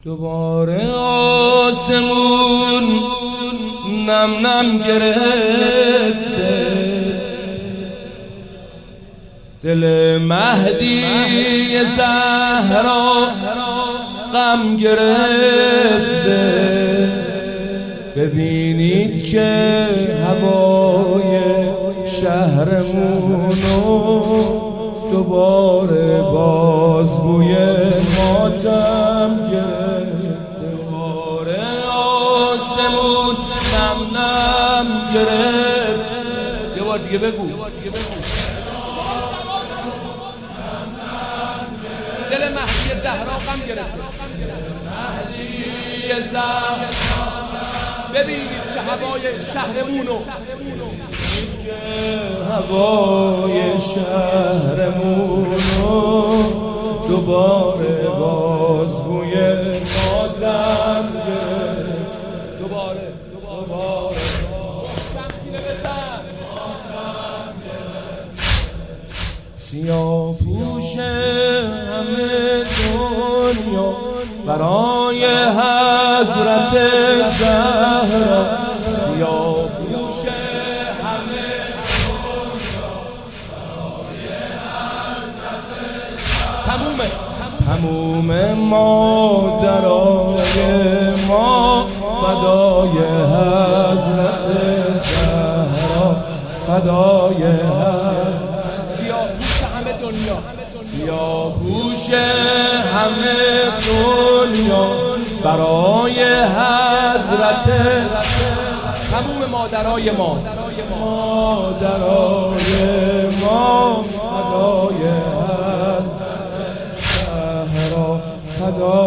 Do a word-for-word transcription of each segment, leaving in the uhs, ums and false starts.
دوباره آسمون نم نم گرفته، دل مهدی زهرا غم گرفته. ببینید که هوای شهرمونو دوباره باز بوی ماتم گرفته. دوباره آسمون نم نم گرفت. یه بار دیگه بگو. دل مهدی زهرا غم گرفته. مهدی زهرا ببینید که هوای شهرمونو که هوای شهرمونو دوباره باز بوی ماتم گرفت. دوباره دوباره شمسینه بزن. سیاه پوش همه دنیا برای حضرت زهرا، سیاه پوش همه دنیا برای حضرت زهرا. تمومه تموم مادرای ما فدای حضرت زهرا، فدای حضرت. سیاه پوش همه دنیا، سیاه پوش همه دنیا برای حضرت. تموم مادرای ما، مادرای ما فدای حضرت زهرا، فدا.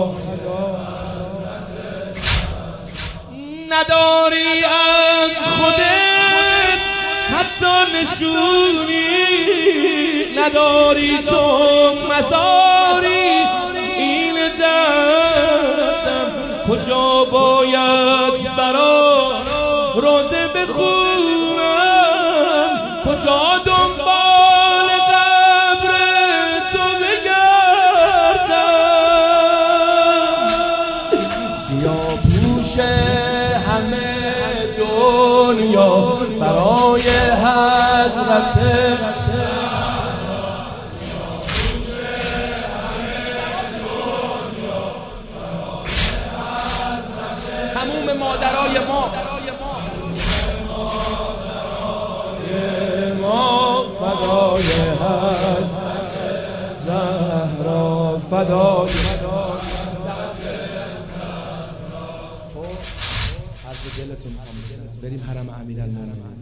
نداری از خودت حتی نشونی، نداری تو مزاری این دردم. کجا باید برا روزه بخونم، کجا دنبال قبر تو بگردم. سیاه پوش همه دنیا برای حضرت. تموم مادرای ما، ما فدای حضرت زهرا، فدای. حرف دلتون بریم حرم امیرالمومنین.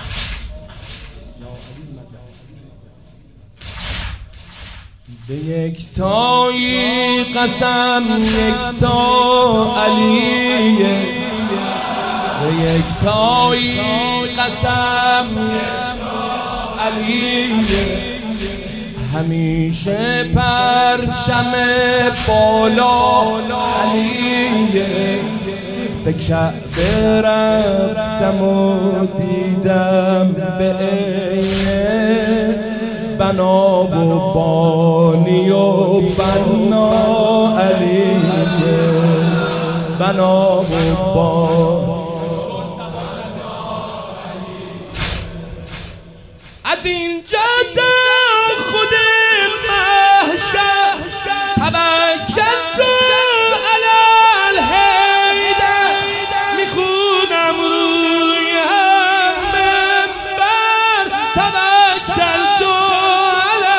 به یک تایی قسم یک تا علیه، به یک تایی قسم علیه. همیشه پرچم بالا علیه. به کعبه رفتم و دیدم به عینه بنا و بانی و بنا علیه، بنا و بانی. از اینجا تا خود محشر توکل تو علی الحیدر، میخونم روی منبر توکل تو علی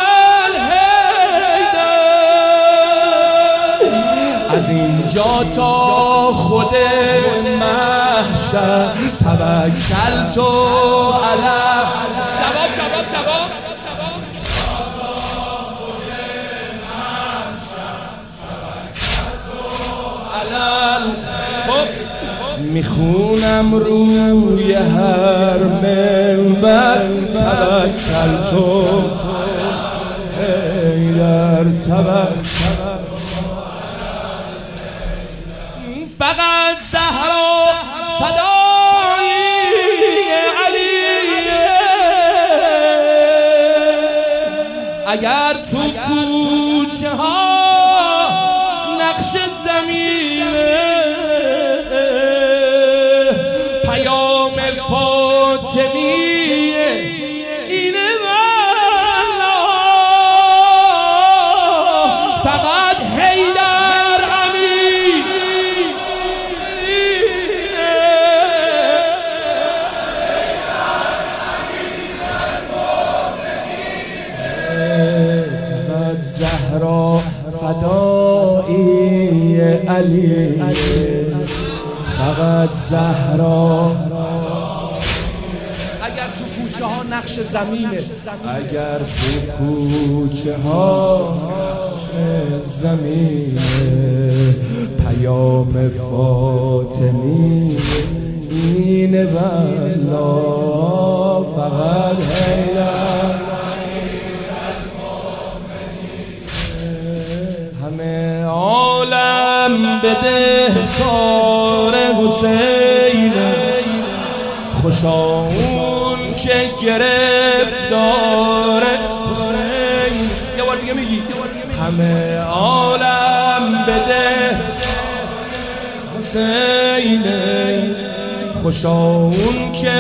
الحیدر. از اینجا تا خود محشر توکل تو علی. جواب جواب جواب میخونم روی هر منبر توکل تو حیدر، توکل. فقط زهرا فدای علیه. اگر تو کوچه ها نقش زمین علی، فقط زهرا. اگر تو کوچه ها نقش زمینه، اگر تو کوچه ها نقش زمینه، پیام فاطمی اینه والله، فقط حیدر. همه عالم بدهکار حسینه، خوشا اون که گرفتار حسین. یه بار دیگه میگی همه عالم بده حسینه، خوشا اون که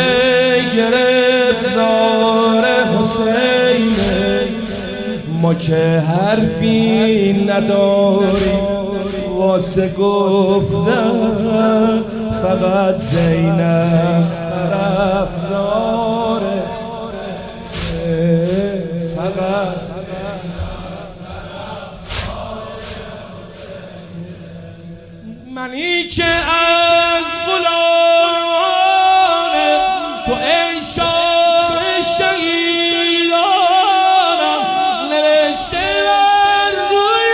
گرفتار حسینه. ما که حرفی نداریم واسه گفتن، فقط زینب طرفداره، فقط منی که از غلام تو ای شاه شهیدانم، نوشته بر روی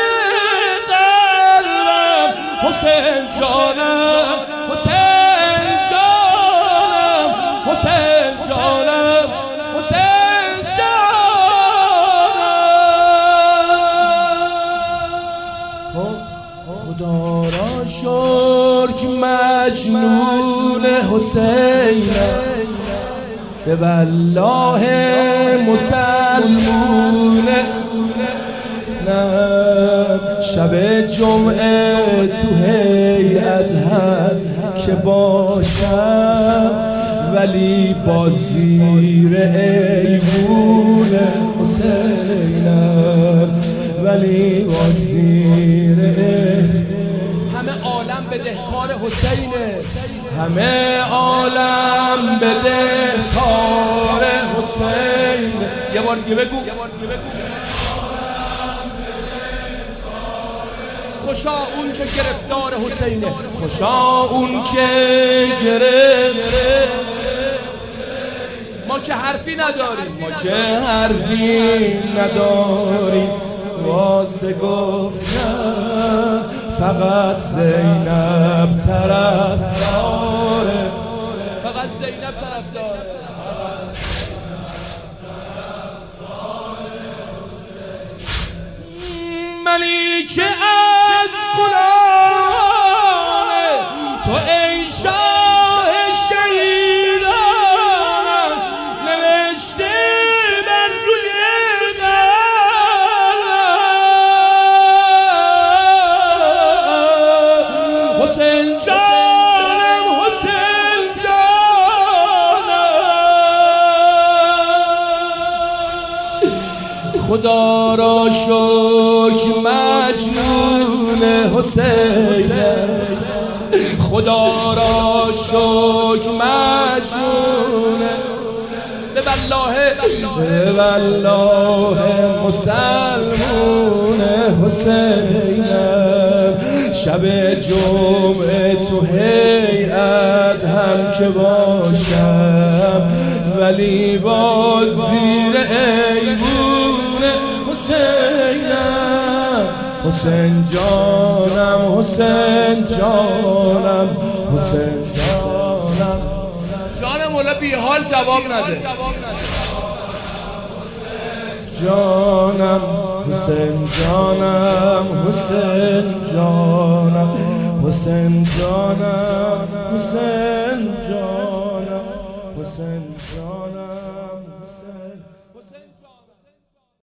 قلبم حسین جانم، حسین جانم، حسین جانم، حسین جانم. خدا را شکر مجنون حسینه، به والله مسلمونه. نه شب جمعه تو هیئت هم که باشم، ولی با زیر ایوون حسینم، ولی با زیر ایوون. همه عالم بدهکار حسینه، همه عالم بدهکار حسینه. یه بار دیگه بگو خوشا اون که گرفتار حسینه، خوشا اون که گرفت. ما که حرفی نداریم، ما که حرفی نداریم واسه گفتن، فقط زینب طرفداره، فقط زینب طرفداره. منی که از غلام تو ای شاه شهیدانم، نوشته بر روی قلبم حسین جانم، حسین جانم. خدا را شکر مجنون حسینه، خدا را شکر مجنونه. به والله به والله مسلمون حسینم. شب جمعه تو هیئت هم که باشم، ولی با زیر ایوون حسینم. حسین جانم، حسین جانم، حسین جانم. جان مولا بی حال جواب نده. جانم حسین جانم، حسین جانم، حسین جانم، حسین